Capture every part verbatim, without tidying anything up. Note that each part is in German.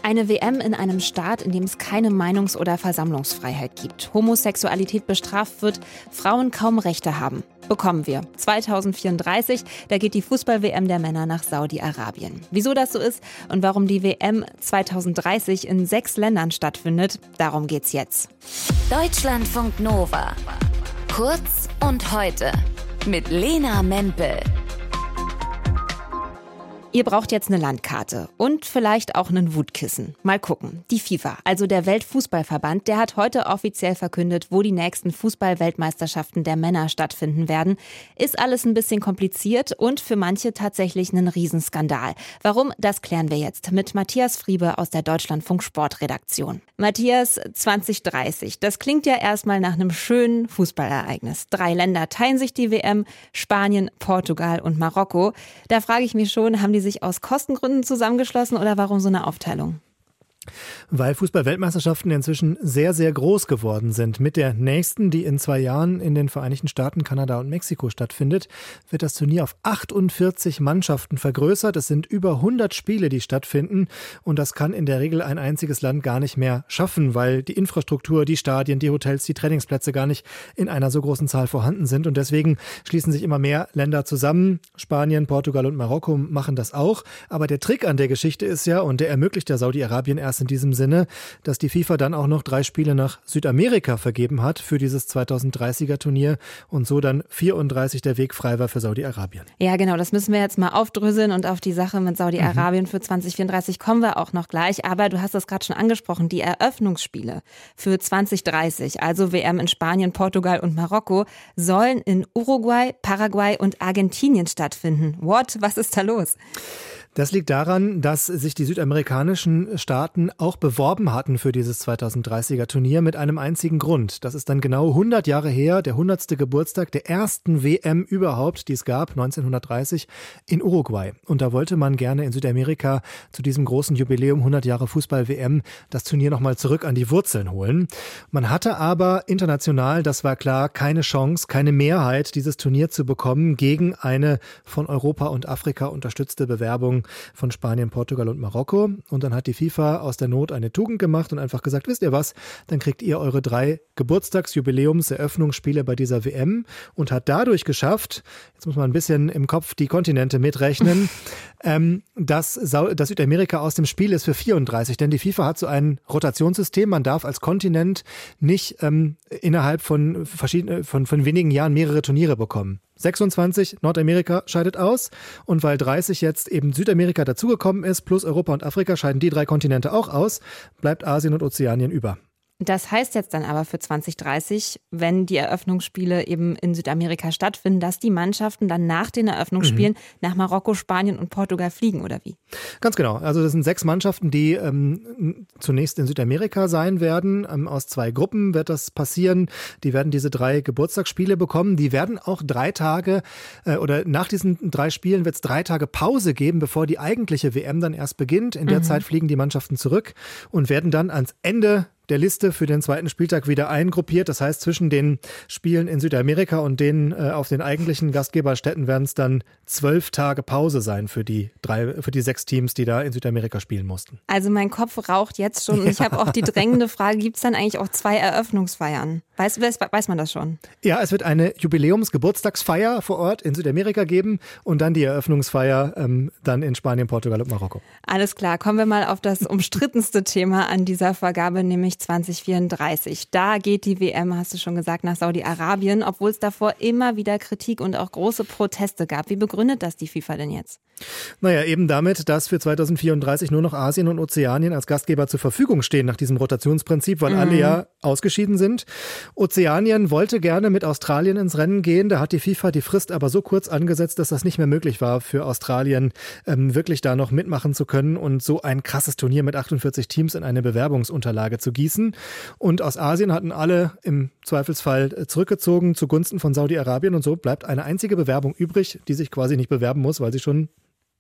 Eine W M in einem Staat, in dem es keine Meinungs- oder Versammlungsfreiheit gibt, Homosexualität bestraft wird, Frauen kaum Rechte haben. Bekommen wir. zwanzig vierunddreißig, da geht die Fußball-W M der Männer nach Saudi-Arabien. Wieso das so ist und warum die W M zwanzig dreißig in sechs Ländern stattfindet, darum geht's jetzt. Deutschlandfunk Nova. Kurz und heute mit Lena Mempel. Ihr braucht jetzt eine Landkarte und vielleicht auch einen Wutkissen. Mal gucken. Die FIFA, also der Weltfußballverband, der hat heute offiziell verkündet, wo die nächsten Fußball-Weltmeisterschaften der Männer stattfinden werden. Ist alles ein bisschen kompliziert und für manche tatsächlich ein Riesenskandal. Warum? Das klären wir jetzt mit Matthias Friebe aus der Deutschlandfunk Sportredaktion. Matthias, zwanzig dreißig, das klingt ja erstmal nach einem schönen Fußballereignis. Drei Länder teilen sich die W M, Spanien, Portugal und Marokko. Da frage ich mich schon, haben die sich aus Kostengründen zusammengeschlossen oder warum so eine Aufteilung? Weil Fußball-Weltmeisterschaften inzwischen sehr, sehr groß geworden sind. Mit der nächsten, die in zwei Jahren in den Vereinigten Staaten, Kanada und Mexiko stattfindet, wird das Turnier auf achtundvierzig Mannschaften vergrößert. Es sind über hundert Spiele, die stattfinden. Und das kann in der Regel ein einziges Land gar nicht mehr schaffen, weil die Infrastruktur, die Stadien, die Hotels, die Trainingsplätze gar nicht in einer so großen Zahl vorhanden sind. Und deswegen schließen sich immer mehr Länder zusammen. Spanien, Portugal und Marokko machen das auch. Aber der Trick an der Geschichte ist ja, und der ermöglicht ja Saudi-Arabien erst in diesem Sinne, dass die FIFA dann auch noch drei Spiele nach Südamerika vergeben hat für dieses zwanzig dreißiger Turnier und so dann vierunddreißig der Weg frei war für Saudi-Arabien. Ja, genau, das müssen wir jetzt mal aufdröseln und auf die Sache mit Saudi-Arabien mhm. für zwanzig vierunddreißig kommen wir auch noch gleich. Aber du hast das gerade schon angesprochen, die Eröffnungsspiele für zwanzig dreißig, also W M in Spanien, Portugal und Marokko, sollen in Uruguay, Paraguay und Argentinien stattfinden. What? Was ist da los? Das liegt daran, dass sich die südamerikanischen Staaten auch beworben hatten für dieses zwanzig dreißiger Turnier mit einem einzigen Grund. Das ist dann genau hundert Jahre her, der hundertste Geburtstag der ersten W M überhaupt, die es gab, neunzehnhundertdreißig in Uruguay. Und da wollte man gerne in Südamerika zu diesem großen Jubiläum hundert Jahre Fußball-W M das Turnier nochmal zurück an die Wurzeln holen. Man hatte aber international, das war klar, keine Chance, keine Mehrheit, dieses Turnier zu bekommen gegen eine von Europa und Afrika unterstützte Bewerbung von Spanien, Portugal und Marokko. Und dann hat die FIFA aus der Not eine Tugend gemacht und einfach gesagt, wisst ihr was, dann kriegt ihr eure drei Geburtstags-, Jubiläums-, Eröffnungsspiele bei dieser W M und hat dadurch geschafft, jetzt muss man ein bisschen im Kopf die Kontinente mitrechnen, ähm, dass, Sau- dass Südamerika aus dem Spiel ist für vierunddreißig. Denn die FIFA hat so ein Rotationssystem, man darf als Kontinent nicht ähm, innerhalb von, verschiedene, von, von wenigen Jahren mehrere Turniere bekommen. sechsundzwanzig, Nordamerika scheidet aus und weil dreißig jetzt eben Südamerika dazugekommen ist, plus Europa und Afrika, scheiden die drei Kontinente auch aus, bleibt Asien und Ozeanien über. Das heißt jetzt dann aber für zwanzig dreißig, wenn die Eröffnungsspiele eben in Südamerika stattfinden, dass die Mannschaften dann nach den Eröffnungsspielen mhm. nach Marokko, Spanien und Portugal fliegen, oder wie? Ganz genau. Also das sind sechs Mannschaften, die ähm, zunächst in Südamerika sein werden. Ähm, aus zwei Gruppen wird das passieren. Die werden diese drei Geburtstagsspiele bekommen. Die werden auch drei Tage äh, oder nach diesen drei Spielen wird es drei Tage Pause geben, bevor die eigentliche W M dann erst beginnt. In der mhm. Zeit fliegen die Mannschaften zurück und werden dann ans Ende der Liste für den zweiten Spieltag wieder eingruppiert. Das heißt, zwischen den Spielen in Südamerika und denen äh, auf den eigentlichen Gastgeberstätten werden es dann zwölf Tage Pause sein für die drei, für die sechs Teams, die da in Südamerika spielen mussten. Also mein Kopf raucht jetzt schon und ich habe auch die drängende Frage, gibt es dann eigentlich auch zwei Eröffnungsfeiern? Weiß, weiß, weiß man das schon? Ja, es wird eine Jubiläums-Geburtstagsfeier vor Ort in Südamerika geben und dann die Eröffnungsfeier ähm, dann in Spanien, Portugal und Marokko. Alles klar, kommen wir mal auf das umstrittenste Thema an dieser Vergabe, nämlich zwanzig vierunddreißig. Da geht die W M, hast du schon gesagt, nach Saudi-Arabien, obwohl es davor immer wieder Kritik und auch große Proteste gab. Wie begründet das die FIFA denn jetzt? Naja, eben damit, dass für zwanzig vierunddreißig nur noch Asien und Ozeanien als Gastgeber zur Verfügung stehen nach diesem Rotationsprinzip, weil mhm. alle ja ausgeschieden sind. Ozeanien wollte gerne mit Australien ins Rennen gehen. Da hat die FIFA die Frist aber so kurz angesetzt, dass das nicht mehr möglich war für Australien, ähm, wirklich da noch mitmachen zu können und so ein krasses Turnier mit achtundvierzig Teams in eine Bewerbungsunterlage zu gießen. Und aus Asien hatten alle im Zweifelsfall zurückgezogen zugunsten von Saudi-Arabien und so bleibt eine einzige Bewerbung übrig, die sich quasi nicht bewerben muss, weil sie schon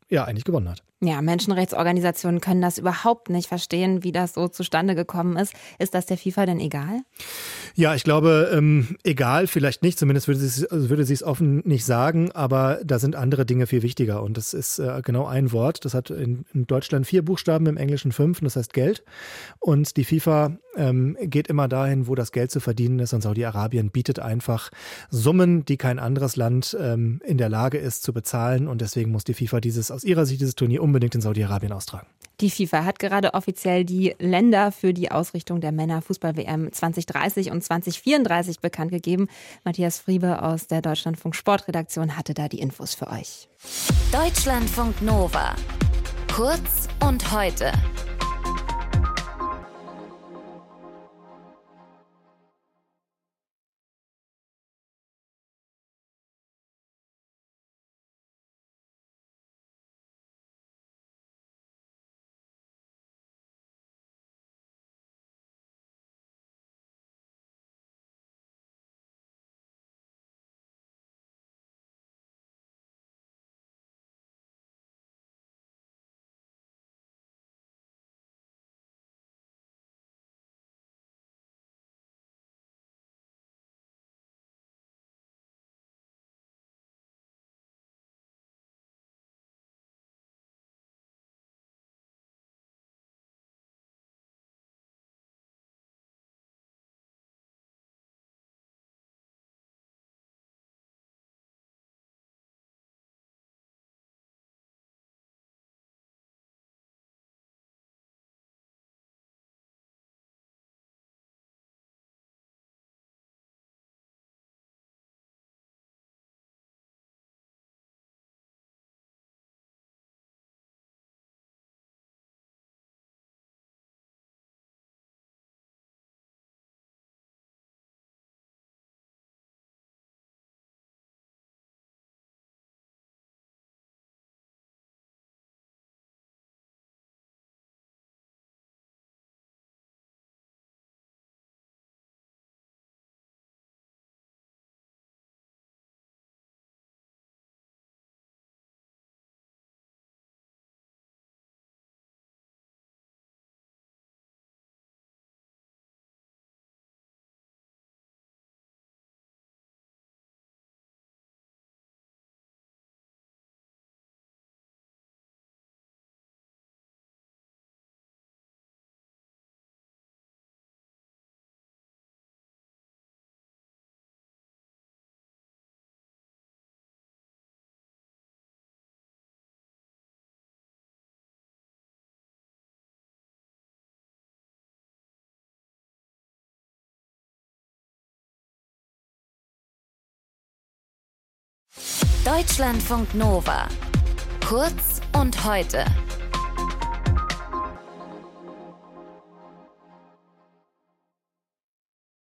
ja eigentlich gewonnen hat. Ja, Menschenrechtsorganisationen können das überhaupt nicht verstehen, wie das so zustande gekommen ist. Ist das der FIFA denn egal? Ja, ich glaube, ähm, egal, vielleicht nicht. Zumindest würde sie also würde sie es offen nicht sagen. Aber da sind andere Dinge viel wichtiger. Und das ist äh, genau ein Wort. Das hat in, in Deutschland vier Buchstaben, im Englischen fünf. Und das heißt Geld. Und die FIFA ähm, geht immer dahin, wo das Geld zu verdienen ist. Und Saudi-Arabien bietet einfach Summen, die kein anderes Land ähm, in der Lage ist zu bezahlen. Und deswegen muss die FIFA dieses aus ihrer Sicht dieses Turnier unbedingt in Saudi-Arabien austragen. Die FIFA hat gerade offiziell die Länder für die Ausrichtung der Männer-Fußball-W M zwanzig dreißig und zwanzig vierunddreißig bekannt gegeben. Matthias Friebe aus der Deutschlandfunk Sportredaktion hatte da die Infos für euch. Deutschlandfunk Nova. Kurz und heute. Deutschlandfunk Nova. Kurz und heute.